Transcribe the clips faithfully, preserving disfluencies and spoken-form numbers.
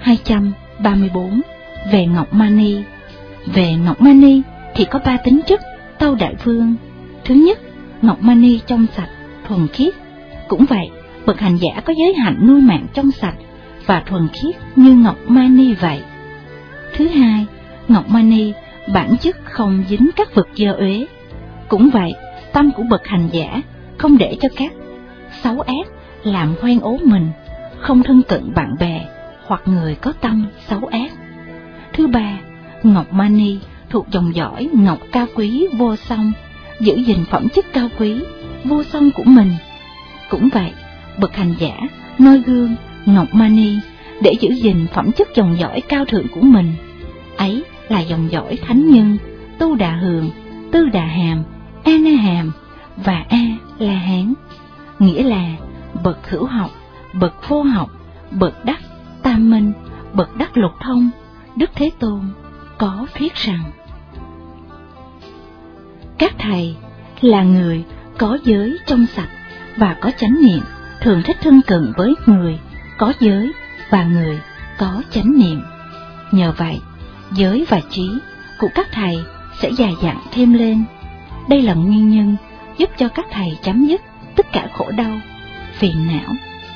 hai trăm ba mươi bốn. Về ngọc mani. Về ngọc mani thì có ba tính chất, tâu đại vương. Thứ nhất, ngọc mani trong sạch, thuần khiết. Cũng vậy, bậc hành giả có giới hạnh nuôi mạng trong sạch và thuần khiết như ngọc mani vậy. Thứ hai, ngọc mani bản chất không dính các vật dơ uế. Cũng vậy, tâm của bậc hành giả không để cho các xấu ác làm hoen ố mình, không thân cận bạn bè hoặc người có tâm xấu ác. Thứ ba, ngọc mani thuộc dòng dõi ngọc cao quý vô song, giữ gìn phẩm chất cao quý vô song của mình. Cũng vậy, bậc hành giả noi gương ngọc mani để giữ gìn phẩm chất dòng dõi cao thượng của mình. Ấy là dòng dõi thánh nhân Tu Đà Hường, Tư Đà Hàm, A Na Hàm và A La Hán. Nghĩa là bậc hữu học, bậc vô học, bậc đắc tam minh, bậc đắc lục thông. Đức Thế Tôn có thuyết rằng các thầy là người có giới trong sạch và có chánh niệm, thường thích thân cận với người có giới và người có chánh niệm. Nhờ vậy, giới và trí của các thầy sẽ dày dặn thêm lên. Đây là nguyên nhân giúp cho các thầy chấm dứt tất cả khổ đau, phiền não.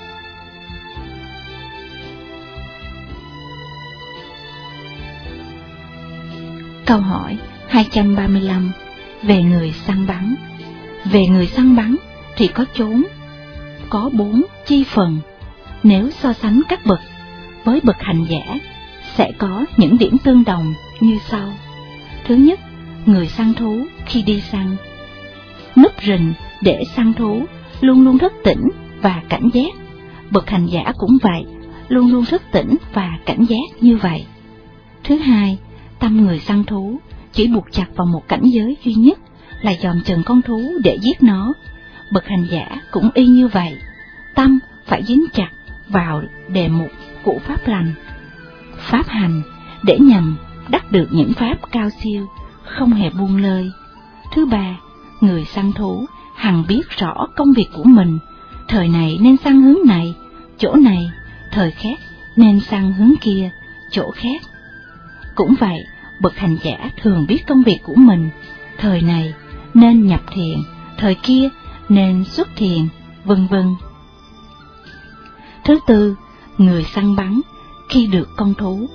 Câu hỏi hai trăm ba mươi lăm. Về người săn bắn. Về người săn bắn thì có chốn, có bốn chi phần. Nếu so sánh các bậc với bậc hành giả, sẽ có những điểm tương đồng như sau. Thứ nhất, người săn thú khi đi săn, núp rình để săn thú, luôn luôn thức tỉnh và cảnh giác. Bậc hành giả cũng vậy, luôn luôn thức tỉnh và cảnh giác như vậy. Thứ hai, tâm người săn thú chỉ buộc chặt vào một cảnh giới duy nhất là dòm chừng con thú để giết nó. Bậc hành giả cũng y như vậy, tâm phải dính chặt vào đề mục của pháp lành, pháp hành để nhằm đắc được những pháp cao siêu, không hề buông lơi. Thứ ba, người săn thú hằng biết rõ công việc của mình, thời này nên săn hướng này, chỗ này, thời khác nên săn hướng kia, chỗ khác. Cũng vậy, bậc hành giả thường biết công việc của mình, thời này nên nhập thiền, thời kia nên xuất thiền, vân vân. Thứ tư, người săn bắn khi được con thú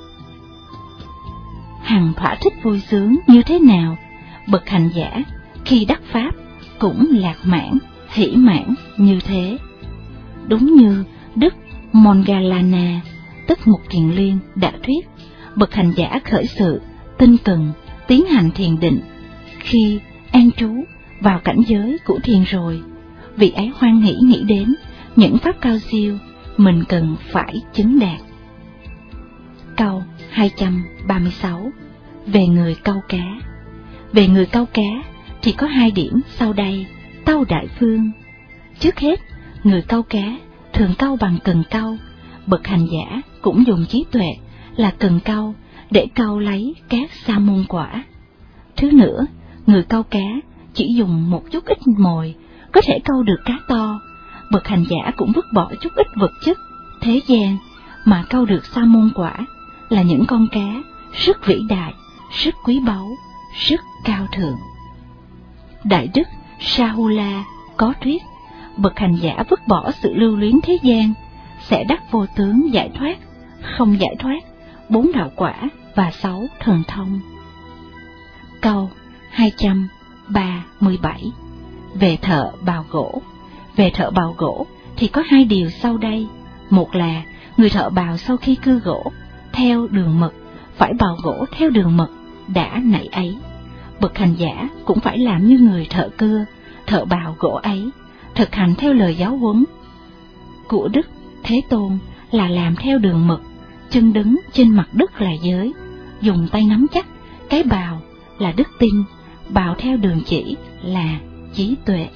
hằng thỏa thích vui sướng như thế nào, bậc hành giả khi đắc pháp cũng lạc mãn, hỷ mãn như thế. Đúng như Đức Moggallana, tức Mục Kiền Liên đã thuyết, bậc hành giả khởi sự tinh cần tiến hành thiền định, khi an trú vào cảnh giới của thiền rồi, vị ấy hoan hỷ nghĩ đến những pháp cao siêu mình cần phải chứng đạt. Câu hai trăm ba mươi sáu. Về người câu cá. Về người câu cá thì có hai điểm sau đây, tâu đại phương. Trước hết, người câu cá thường câu bằng cần câu, bậc hành giả cũng dùng trí tuệ là cần câu để câu lấy các sa môn quả. Thứ nữa, người câu cá chỉ dùng một chút ít mồi có thể câu được cá to, bậc hành giả cũng vứt bỏ chút ít vật chất thế gian mà câu được sa môn quả, là những con cá rất vĩ đại, rất quý báu, rất cao thượng. Đại đức Sahula có thuyết, bậc hành giả vứt bỏ sự lưu luyến thế gian sẽ đắc vô tướng giải thoát, không giải thoát, bốn đạo quả và sáu thần thông. Câu hai trăm ba mươi bảy. Về thợ bào gỗ. Về thợ bào gỗ thì có hai điều sau đây. Một là người thợ bào sau khi cưa gỗ theo đường mật phải bào gỗ theo đường mật đã nảy ấy. Bậc hành giả cũng phải làm như người thợ cưa, thợ bào gỗ ấy, thực hành theo lời giáo huấn của Đức Thế Tôn là làm theo đường mật, chân đứng trên mặt đất là giới, dùng tay nắm chắc cái bào là đức tin, bào theo đường chỉ là trí tuệ.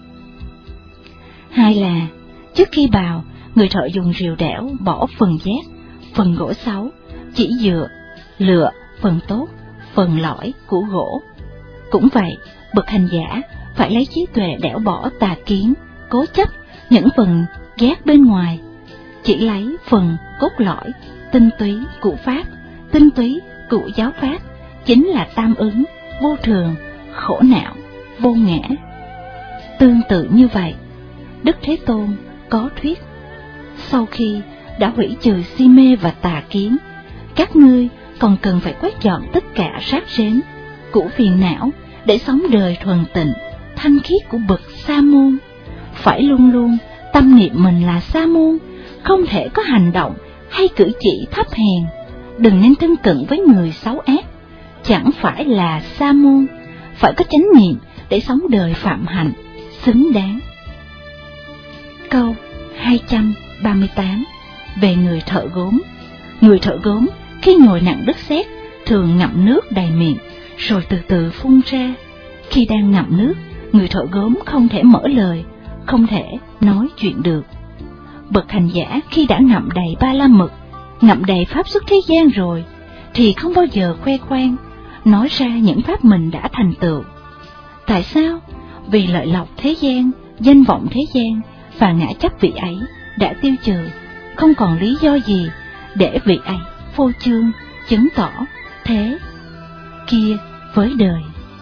Hai là trước khi bào, người thợ dùng rìu đẽo bỏ phần giác, phần gỗ xấu, chỉ dựa lựa phần tốt, phần lõi của gỗ. Cũng vậy, bậc hành giả phải lấy trí tuệ đẽo bỏ tà kiến, cố chấp những phần ghét bên ngoài, chỉ lấy phần cốt lõi, tinh túy của Pháp, tinh túy của giáo Pháp, chính là tam ứng, vô thường, khổ não, vô ngã. Tương tự như vậy, Đức Thế Tôn có thuyết: sau khi đã hủy trừ si mê và tà kiến, các ngươi còn cần phải quét dọn tất cả rác rến của phiền não để sống đời thuần tịnh, thanh khiết của bậc Sa môn. Phải luôn luôn tâm niệm mình là Sa môn, không thể có hành động hay cử chỉ thấp hèn. Đừng nên thân cận với người xấu ác, chẳng phải là Sa môn. Phải có chánh niệm để sống đời phạm hạnh xứng đáng. Câu hai trăm ba mươi tám về người thợ gốm. Người thợ gốm khi ngồi nặng đất sét thường ngậm nước đầy miệng rồi từ từ phun ra. Khi đang ngậm nước, người thợ gốm không thể mở lời, không thể nói chuyện được. Bậc hành giả khi đã ngậm đầy ba la mật, ngậm đầy pháp xuất thế gian rồi, thì không bao giờ khoe khoang, nói ra những pháp mình đã thành tựu. Tại sao? Vì lợi lộc thế gian, danh vọng thế gian và ngã chấp vị ấy đã tiêu trừ, không còn lý do gì để vị ấy phô trương, chứng tỏ thế kia với đời.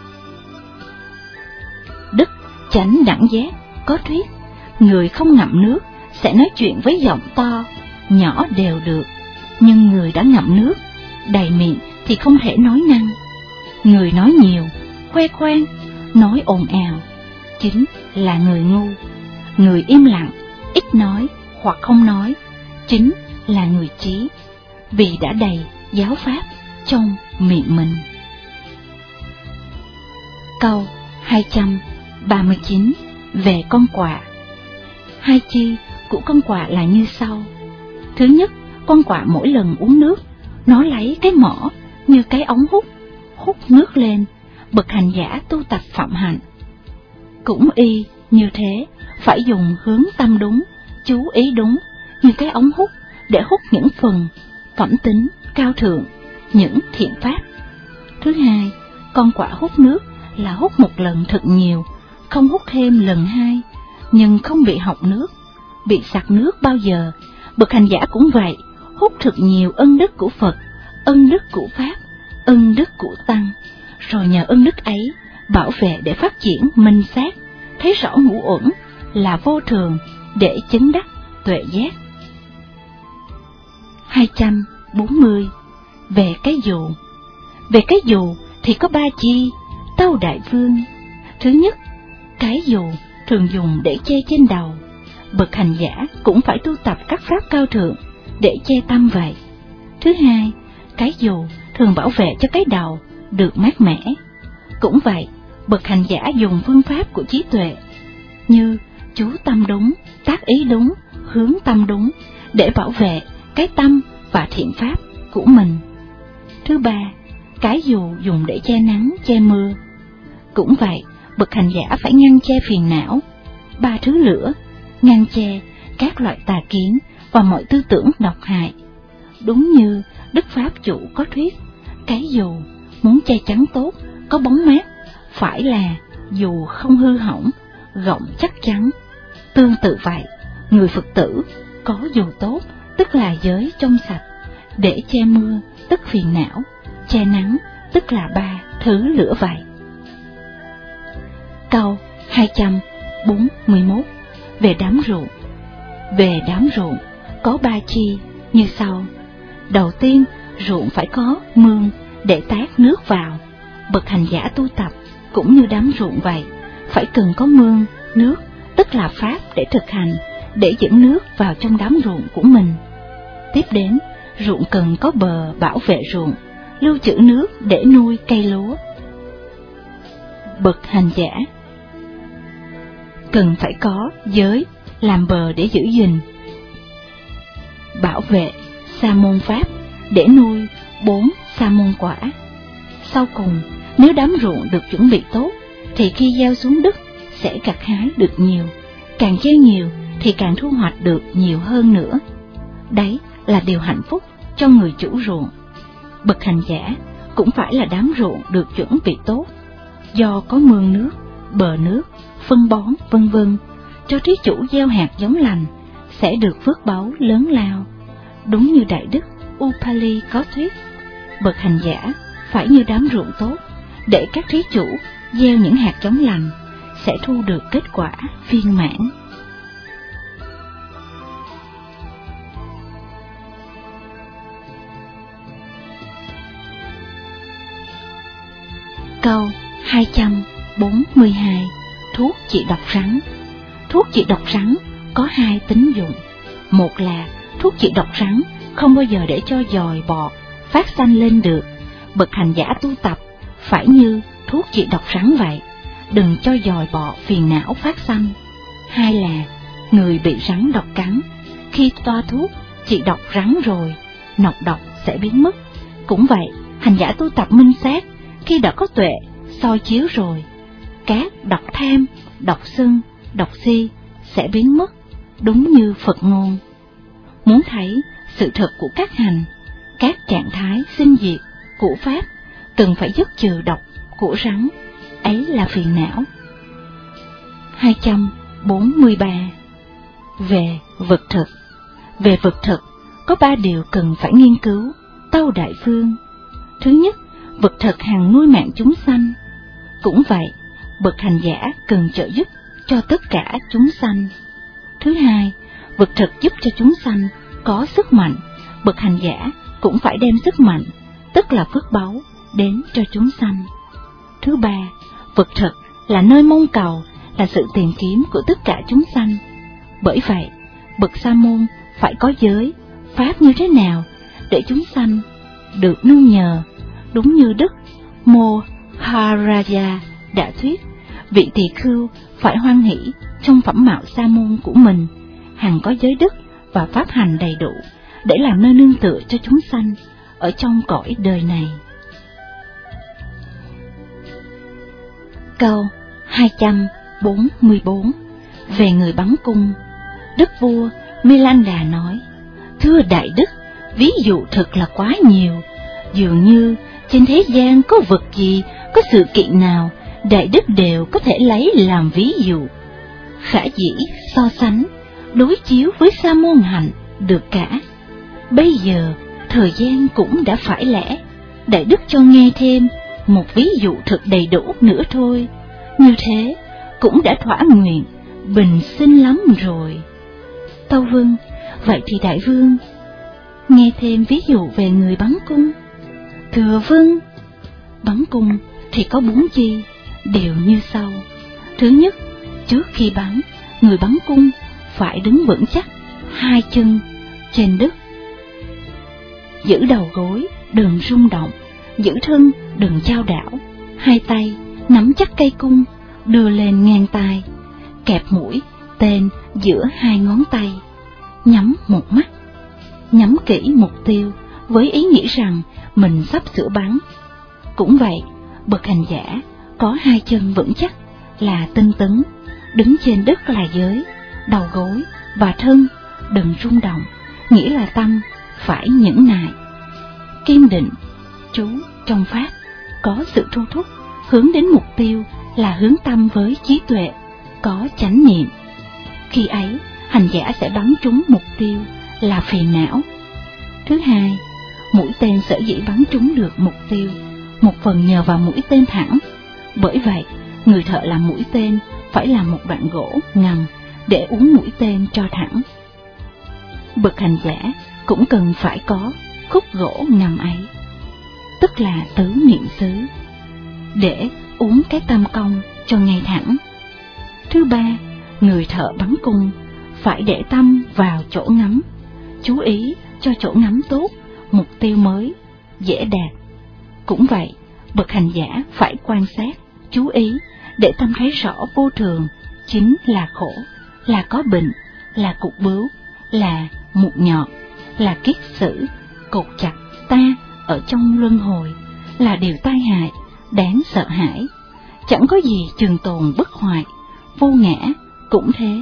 Đức Chánh Đẳng Giác có thuyết: người không ngậm nước sẽ nói chuyện với giọng to, nhỏ đều được, nhưng người đã ngậm nước đầy miệng thì không thể nói năng. Người nói nhiều, khoe khoang, nói ồn ào, chính là người ngu. Người im lặng, ít nói hoặc không nói, chính là người trí, vì đã đầy giáo pháp trong miệng mình. Câu hai trăm ba mươi chín về con quạ. Hai chi của con quạ là như sau. Thứ nhất, con quạ mỗi lần uống nước, nó lấy cái mỏ như cái ống hút, hút nước lên. Bậc hành giả tu tập phạm hạnh cũng y như thế, phải dùng hướng tâm đúng, chú ý đúng như cái ống hút để hút những phần phẩm tính cao thượng, những thiện pháp. Thứ hai, con quạ hút nước là hút một lần thật nhiều, không hút thêm lần hai, nhưng không bị họng nước, bị sặc nước bao giờ. Bậc hành giả cũng vậy, hút thật nhiều ân đức của Phật, ân đức của Pháp, ân đức của Tăng, rồi nhờ ân đức ấy bảo vệ để phát triển minh sát, thấy rõ ngũ uẩn là vô thường để chứng đắc tuệ giác. Hai trăm bốn mươi về cái dù. Về cái dù thì có ba chi, tâu đại vương. Thứ nhất, cái dù thường dùng để che trên đầu. Bậc hành giả cũng phải tu tập các pháp cao thượng để che tâm vậy. Thứ hai, cái dù thường bảo vệ cho cái đầu được mát mẻ. Cũng vậy, bậc hành giả dùng phương pháp của trí tuệ như chú tâm đúng, tác ý đúng, hướng tâm đúng để bảo vệ cái tâm và thiện pháp của mình. Thứ ba, cái dù dùng để che nắng, che mưa. Cũng vậy, bậc hành giả phải ngăn che phiền não, ba thứ lửa, ngăn che các loại tà kiến và mọi tư tưởng độc hại. Đúng như Đức Pháp Chủ có thuyết, cái dù muốn che chắn tốt, có bóng mát, phải là dù không hư hỏng, gọng chắc chắn. Tương tự vậy, người Phật tử có dù tốt, tức là giới trong sạch, để che mưa, tức phiền não, che nắng, tức là ba thứ lửa vậy. Câu hai trăm bốn mươi mốt về đám ruộng. Về đám ruộng có ba chi như sau. Đầu tiên, ruộng phải có mương để tát nước vào. Bậc hành giả tu tập cũng như đám ruộng vậy, phải cần có mương, nước, tức là pháp để thực hành, để dẫn nước vào trong đám ruộng của mình. Tiếp đến, ruộng cần có bờ bảo vệ ruộng, lưu trữ nước để nuôi cây lúa. Bậc hành giả cần phải có giới làm bờ để giữ gìn, bảo vệ sa môn pháp để nuôi bốn sa môn quả. Sau cùng, nếu đám ruộng được chuẩn bị tốt, thì khi gieo xuống đất sẽ gặt hái được nhiều, càng gieo nhiều thì càng thu hoạch được nhiều hơn nữa. Đấy là điều hạnh phúc cho người chủ ruộng. Bậc hành giả cũng phải là đám ruộng được chuẩn bị tốt, do có mương nước, bờ nước, phân bón vân vân, cho thí chủ gieo hạt giống lành, sẽ được phước báu lớn lao. Đúng như Đại Đức Upali có thuyết, bậc hành giả phải như đám ruộng tốt, để các thí chủ gieo những hạt giống lành, sẽ thu được kết quả viên mãn. Câu hai trăm bốn mươi hai. Thuốc trị độc rắn. Thuốc trị độc rắn có hai tính dụng. Một là thuốc trị độc rắn không bao giờ để cho giòi bọ phát sanh lên được. Bậc hành giả tu tập phải như thuốc trị độc rắn vậy, đừng cho giòi bọ phiền não phát sanh. Hai là người bị rắn độc cắn, khi toa thuốc trị độc rắn rồi, nọc độc sẽ biến mất. Cũng vậy, hành giả tu tập minh sát, khi đã có tuệ soi chiếu rồi, các độc tham, độc sân, độc si sẽ biến mất, đúng như Phật ngôn. Muốn thấy sự thật của các hành, các trạng thái sinh diệt của Pháp, cần phải dứt trừ độc của rắn, ấy là phiền não. hai trăm bốn mươi ba. Về vật thực. Về vật thực, có ba điều cần phải nghiên cứu, tâu đại phương. Thứ nhất, vật thực hằng nuôi mạng chúng sanh. Cũng vậy, bậc hành giả cần trợ giúp cho tất cả chúng sanh. Thứ hai, vật thực giúp cho chúng sanh có sức mạnh, bậc hành giả cũng phải đem sức mạnh, tức là phước báu, đến cho chúng sanh. Thứ ba, vật thực là nơi mong cầu, là sự tìm kiếm của tất cả chúng sanh. Bởi vậy, bậc sa môn phải có giới, pháp như thế nào để chúng sanh được nương nhờ. Đúng như Đức Moharaja đã thuyết, vị tỳ khưu phải hoan hỷ trong phẩm mạo sa môn của mình, hằng có giới đức và pháp hành đầy đủ, để làm nơi nương tựa cho chúng sanh ở trong cõi đời này. Câu hai trăm bốn mươi bốn. Về người bắn cung. Đức vua Milanda nói: Thưa Đại Đức, ví dụ thật là quá nhiều, dường như trên thế gian có vật gì, có sự kiện nào, Đại Đức đều có thể lấy làm ví dụ. Khả dĩ so sánh, đối chiếu với sa môn hạnh được cả. Bây giờ, thời gian cũng đã phải lẽ, Đại Đức cho nghe thêm một ví dụ thật đầy đủ nữa thôi. Như thế, cũng đã thỏa nguyện, bình sinh lắm rồi. Tâu vâng, vậy thì Đại Vương, nghe thêm ví dụ về người bắn cung. Thưa vâng. Bắn cung thì có bốn chi, đều như sau. Thứ nhất, trước khi bắn, người bắn cung phải đứng vững chắc hai chân trên đất, giữ đầu gối đừng rung động, giữ thân đừng chao đảo, hai tay nắm chắc cây cung đưa lên ngang tai, kẹp mũi tên giữa hai ngón tay, nhắm một mắt, nhắm kỹ mục tiêu với ý nghĩ rằng mình sắp sửa bắn. Cũng vậy, bậc hành giả có hai chân vững chắc là tinh tấn, đứng trên đất là giới, đầu gối và thân đừng rung động, nghĩa là tâm phải nhẫn nại, kiên định, trú trong pháp, có sự thu thúc, hướng đến mục tiêu là hướng tâm với trí tuệ, có chánh niệm. Khi ấy, hành giả sẽ bắn trúng mục tiêu là phiền não. Thứ hai, mũi tên sở dĩ bắn trúng được mục tiêu, một phần nhờ vào mũi tên thẳng. Bởi vậy, người thợ làm mũi tên phải làm một đoạn gỗ ngầm để uốn mũi tên cho thẳng. Bậc hành giả cũng cần phải có khúc gỗ ngầm ấy, tức là tứ niệm xứ, để uốn cái tam công cho ngay thẳng. Thứ ba, người thợ bắn cung phải để tâm vào chỗ ngắm, chú ý cho chỗ ngắm tốt, mục tiêu mới dễ đạt. Cũng vậy, bậc hành giả phải quan sát, chú ý để tâm thấy rõ vô thường chính là khổ, là có bệnh, là cục bướu, là mụn nhọt, là kiết sử, cột chặt ta ở trong luân hồi, là điều tai hại, đáng sợ hãi. Chẳng có gì trường tồn bất hoại, vô ngã cũng thế.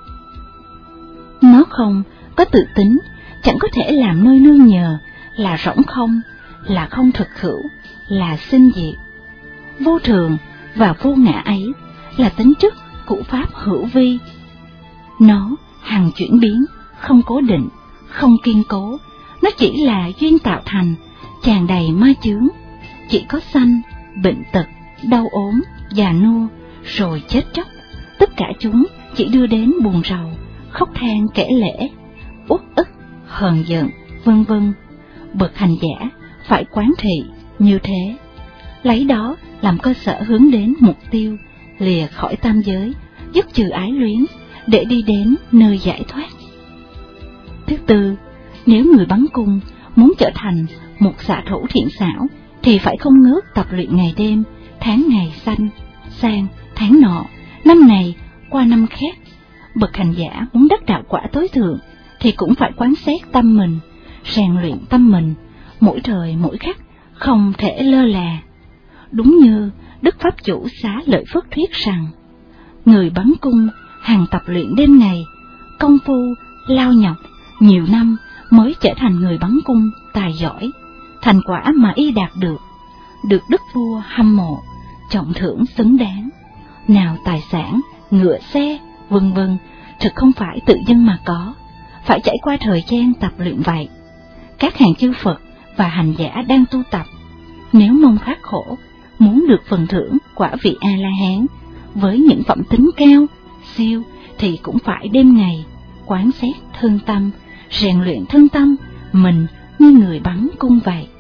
Nó không có tự tính, chẳng có thể làm nơi nương nhờ, là rỗng không, là không thực hữu, là sinh diệt. Vô thường và vô ngã ấy là tính chất của pháp hữu vi. Nó hằng chuyển biến, không cố định, không kiên cố, nó chỉ là duyên tạo thành, tràn đầy ma chướng, chỉ có sanh, bệnh tật, đau ốm, già nua, rồi chết chóc, tất cả chúng chỉ đưa đến buồn rầu, khóc than kể lể, uất ức, hờn giận, vân vân. Bậc hành giả phải quán thị như thế, lấy đó làm cơ sở hướng đến mục tiêu, lìa khỏi tam giới, dứt trừ ái luyến, để đi đến nơi giải thoát. Thứ tư, nếu người bắn cung muốn trở thành một xạ thủ thiện xảo, thì phải không ngớt tập luyện ngày đêm, tháng ngày sanh, sang tháng nọ, năm này qua năm khác. Bậc hành giả muốn đắc đạo quả tối thượng, thì cũng phải quán xét tâm mình, rèn luyện tâm mình, mỗi thời mỗi khắc, không thể lơ là. Đúng như Đức Pháp Chủ Xá Lợi Phất thuyết rằng, người bắn cung hàng tập luyện đêm ngày, công phu lao nhọc nhiều năm mới trở thành người bắn cung tài giỏi. Thành quả mà y đạt được, được đức vua hâm mộ, trọng thưởng xứng đáng. Nào tài sản, ngựa xe, vân vân, thực không phải tự dưng mà có, phải trải qua thời gian tập luyện vậy. Các hàng chư Phật và hành giả đang tu tập, nếu mong khắc khổ, muốn được phần thưởng quả vị A-la-hán với những phẩm tính cao, siêu, thì cũng phải đêm ngày quán xét thân tâm, rèn luyện thân tâm mình như người bắn cung vậy.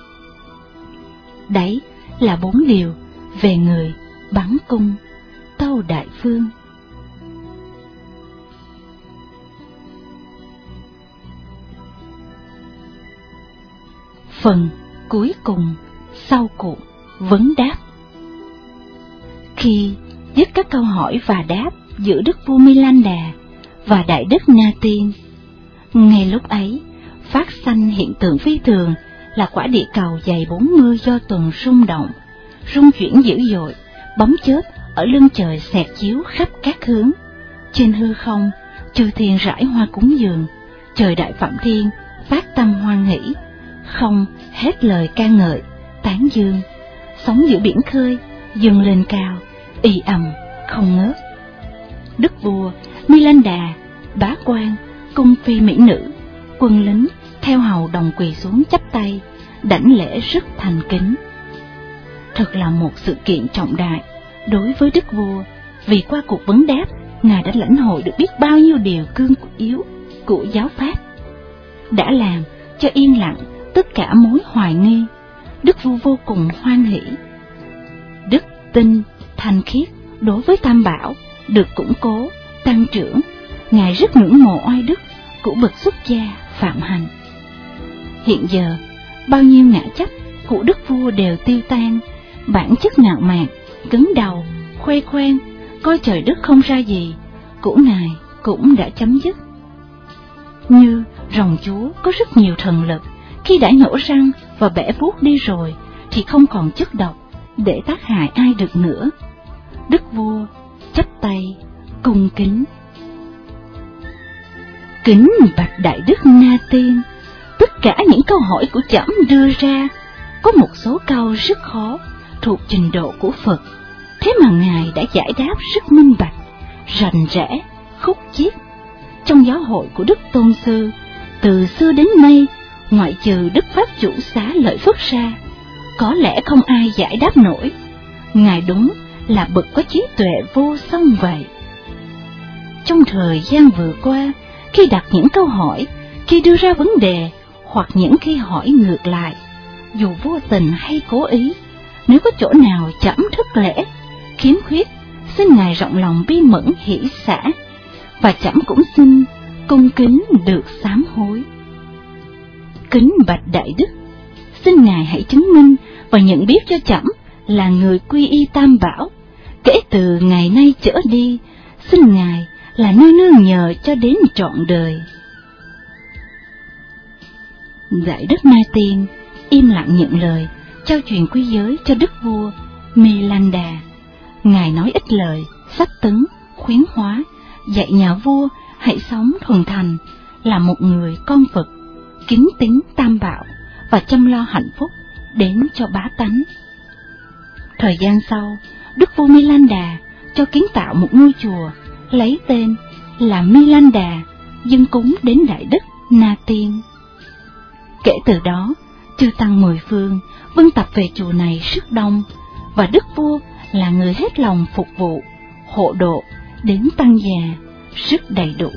Đấy là bốn điều về người bắn cung Tâu Đại Phương. Phần cuối cùng sau cuộc vấn đáp. Khi dứt các câu hỏi và đáp giữa Đức Vua Milanda và Đại Đức Na Tiên, ngay lúc ấy phát sanh hiện tượng phi thường là quả địa cầu dày bốn mươi do tuần rung động, rung chuyển dữ dội, bóng chớp ở lưng trời xẹt chiếu khắp các hướng. Trên hư không, chư thiên rải hoa cúng dường, trời đại phạm thiên phát tâm hoan hỷ, không hết lời ca ngợi, tán dương. Sóng giữa biển khơi dâng lên cao, ì ầm không ngớt. Đức vua, Milanda, bá quan, cung phi mỹ nữ, quân lính theo hầu đồng quỳ xuống chắp tay, đảnh lễ rất thành kính. Thật là một sự kiện trọng đại đối với đức vua, vì qua cuộc vấn đáp, ngài đã lãnh hội được biết bao nhiêu điều cương yếu của giáo pháp, đã làm cho yên lặng tất cả mối hoài nghi. Đức vua vô cùng hoan hỷ. Đức tin thanh khiết đối với Tam Bảo được củng cố, tăng trưởng. Ngài rất ngưỡng mộ oai đức của bậc xuất gia phạm hạnh. Hiện giờ bao nhiêu ngã chấp của đức vua đều tiêu tan, bản chất ngạo mạn, cứng đầu, khoe khoang, coi trời đất không ra gì của ngài cũng đã chấm dứt. Như rồng chúa có rất nhiều thần lực, khi đã nhổ răng và bẻ vuốt đi rồi thì không còn chất độc để tác hại ai được nữa. Đức vua chắp tay cung kính: Kính bạch Đại Đức Na Tiên, tất cả những câu hỏi của trẫm đưa ra có một số câu rất khó, thuộc trình độ của Phật, thế mà ngài đã giải đáp rất minh bạch, rành rẽ, khúc chiết. Trong giáo hội của Đức Tôn Sư, từ xưa đến nay, ngoại trừ Đức Pháp Chủ Xá Lợi Phất ra, có lẽ không ai giải đáp nổi. Ngài đúng là bậc có trí tuệ vô song vậy. Trong thời gian vừa qua, khi đặt những câu hỏi, khi đưa ra vấn đề, hoặc những khi hỏi ngược lại, dù vô tình hay cố ý, nếu có chỗ nào trẫm thất lễ, khiếm khuyết, xin ngài rộng lòng bi mẫn hỷ xả, và trẫm cũng xin cung kính được sám hối. Kính bạch Đại Đức, xin ngài hãy chứng minh và nhận biết cho trẫm là người quy y Tam Bảo. Kể từ ngày nay trở đi, xin ngài là nơi nương nhờ cho đến trọn đời. Đại Đức Na Tiên im lặng nhận lời, trao truyền quy giới cho đức vua Milanda. Ngài nói ít lời, sách tấn, khuyến hóa, dạy nhà vua hãy sống thuần thành, là một người con Phật, kính tín Tam Bảo và chăm lo hạnh phúc đến cho bá tánh. Thời gian sau, đức vua Milanda cho kiến tạo một ngôi chùa lấy tên là Milanda dâng cúng đến Đại Đức Na Tiên. Kể từ đó, chư tăng mười phương vân tập về chùa này rất đông, và đức vua là người hết lòng phục vụ, hộ độ đến tăng già rất đầy đủ.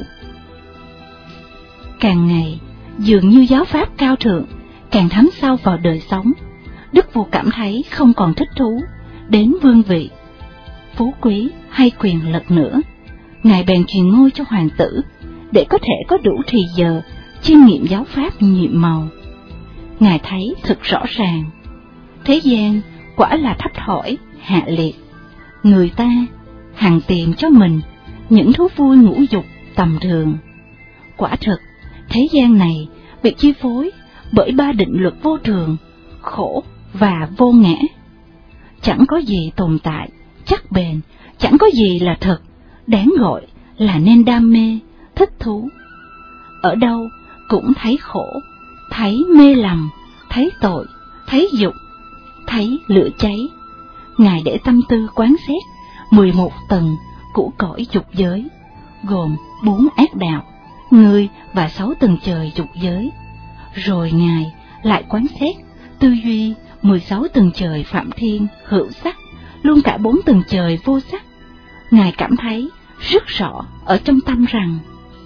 Càng ngày, dường như giáo pháp cao thượng càng thấm sâu vào đời sống, đức vua cảm thấy không còn thích thú đến vương vị, phú quý hay quyền lực nữa. Ngài bèn truyền ngôi cho hoàng tử để có thể có đủ thì giờ chiêm nghiệm giáo pháp nhiệm màu. Ngài thấy thật rõ ràng, thế gian quả là thấp thỏi, hạ liệt. Người ta hằng tìm cho mình những thú vui ngũ dục tầm thường. Quả thực, thế gian này bị chi phối bởi ba định luật vô thường, khổ và vô ngã. Chẳng có gì tồn tại, chắc bền, chẳng có gì là thật, đáng gọi là nên đam mê, thích thú. Ở đâu cũng thấy khổ, thấy mê lầm, thấy tội, thấy dục, thấy lửa cháy. Ngài để tâm tư quán xét mười một tầng của cõi dục giới, gồm bốn ác đạo, người và sáu tầng trời dục giới. Rồi Ngài lại quán xét, tư duy mười sáu tầng trời phạm thiên, hữu sắc, luôn cả bốn tầng trời vô sắc. Ngài cảm thấy rất rõ ở trong tâm rằng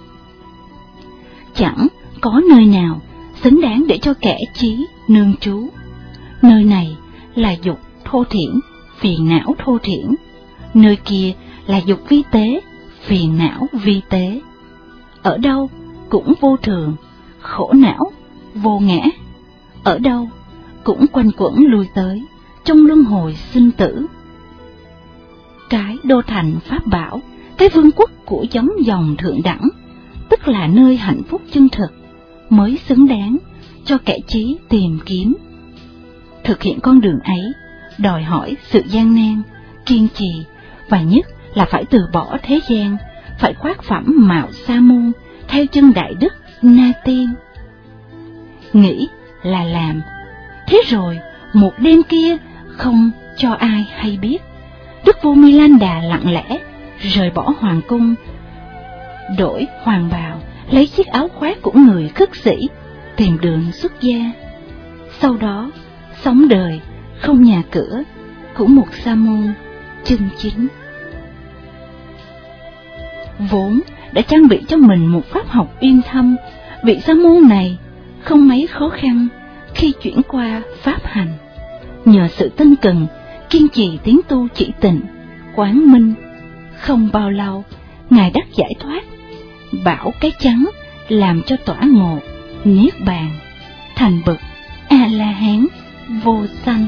chẳng có nơi nào xứng đáng để cho kẻ trí nương trú. Nơi này là dục thô thiển, phiền não thô thiển. Nơi kia là dục vi tế, phiền não vi tế. Ở đâu cũng vô thường, khổ não, vô ngã. Ở đâu cũng quanh quẩn lui tới trong luân hồi sinh tử. Cái đô thành pháp bảo, cái vương quốc của giống dòng thượng đẳng, tức là nơi hạnh phúc chân thực, mới xứng đáng cho kẻ trí tìm kiếm. Thực hiện con đường ấy đòi hỏi sự gian nan, kiên trì, và nhất là phải từ bỏ thế gian, phải khoác phẩm mạo sa môn theo chân Đại Đức Na Tiên. Nghĩ là làm. Thế rồi một đêm kia, không cho ai hay biết, đức vua Milanda lặng lẽ rời bỏ hoàng cung, đổi hoàng bào, lấy chiếc áo khoác của người khất sĩ, tìm đường xuất gia. Sau đó sống đời không nhà cửa của một sa môn chân chính. Vốn đã trang bị cho mình một pháp học uyên thâm, vị sa môn này không mấy khó khăn khi chuyển qua pháp hành. Nhờ sự tinh cần, kiên trì tiến tu chỉ tịnh, quán minh, không bao lâu Ngài đắc giải thoát, bảo cái trắng làm cho tỏa ngộ, niết bàn, thành bậc A-la-hán vô sanh.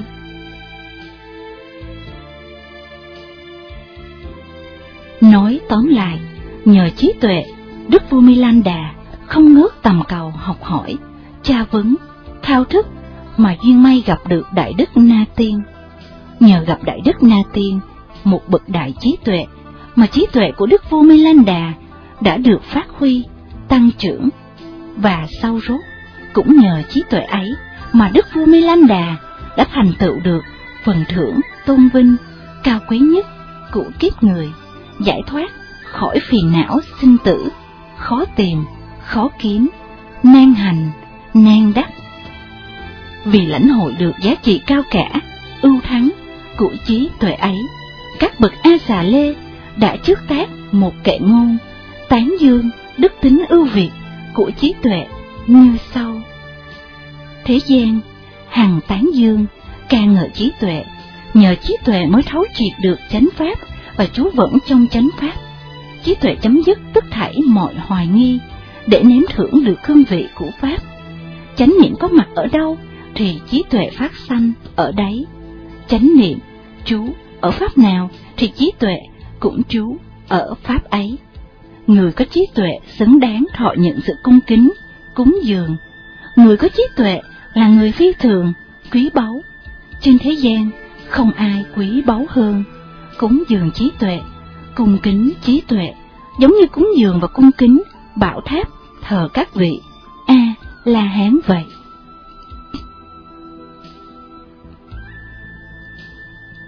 Nói tóm lại, nhờ trí tuệ, đức vua Milanda không ngớt tầm cầu học hỏi, tra vấn, thao thức, mà duyên may gặp được Đại Đức Na Tiên. Nhờ gặp Đại Đức Na Tiên, một bậc đại trí tuệ, mà trí tuệ của đức vua Milanda đã được phát huy, tăng trưởng, và sau rốt cũng nhờ trí tuệ ấy mà đức vua Milanda đã thành tựu được phần thưởng tôn vinh cao quý nhất của kiếp người, giải thoát khỏi phiền não sinh tử, khó tìm, khó kiếm, nan hành, nan đắc. Vì lãnh hội được giá trị cao cả, ưu thắng của trí tuệ ấy, các bậc A Xà Lê đã trước tác một kệ ngôn tán dương đức tính ưu việt của trí tuệ như sau: thế gian hằng tán dương ca ngợi trí tuệ, nhờ trí tuệ mới thấu triệt được chánh pháp và trú vững trong chánh pháp. Trí tuệ chấm dứt tất thảy mọi hoài nghi để nếm thưởng được hương vị của pháp. Chánh niệm có mặt ở đâu thì trí tuệ phát sanh ở đấy. Chánh niệm trú ở pháp nào thì trí tuệ cũng trú ở pháp ấy. Người có trí tuệ xứng đáng thọ nhận sự cung kính, cúng dường. Người có trí tuệ là người phi thường, quý báu. Trên thế gian không ai quý báu hơn. Cúng dường trí tuệ, cung kính trí tuệ, giống như cúng dường và cung kính bảo tháp thờ các vị A La Hán vậy.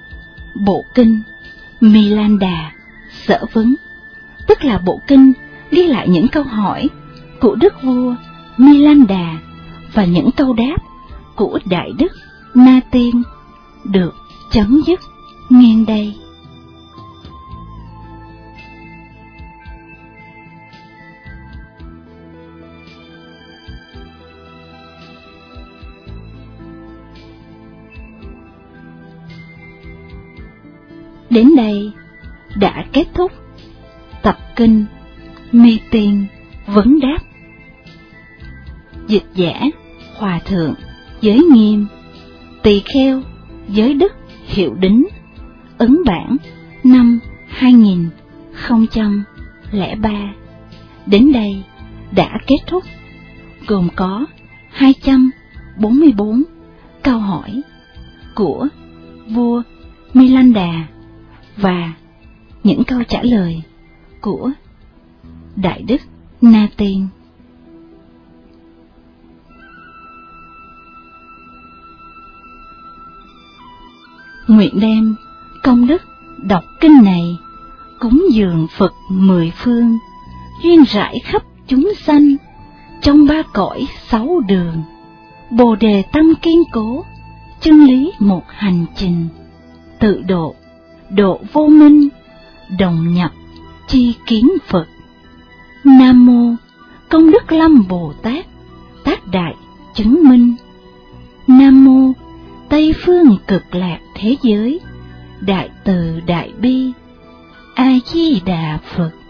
Bộ kinh Milanda Sở Vấn, tức là bộ kinh ghi lại những câu hỏi của đức vua Milanda và những câu đáp của đại đức Na Tiên được chấm dứt ngang đây. Đến đây đã kết thúc tập kinh Mê Tiên Vấn Đáp. Dịch giả Hòa Thượng Giới Nghiêm, Tỳ Kheo Giới Đức Hiệu Đính, ấn bản năm hai nghìn không trăm lẻ ba. Đến đây đã kết thúc, gồm có hai trăm bốn mươi bốn câu hỏi của vua Milanda và những câu trả lời của đại đức Na Tiên. Nguyện đem công đức đọc kinh này cúng dường Phật mười phương, duyên rải khắp chúng sanh trong ba cõi sáu đường, bồ đề tâm kiên cố, chân lý một hành trình, tự độ độ vô minh, đồng nhập chi kiến Phật. Nam mô Công Đức Lâm Bồ Tát, tác đại chứng minh. Nam mô Tây phương cực lạc thế giới, đại từ đại bi. A Di Đà Phật.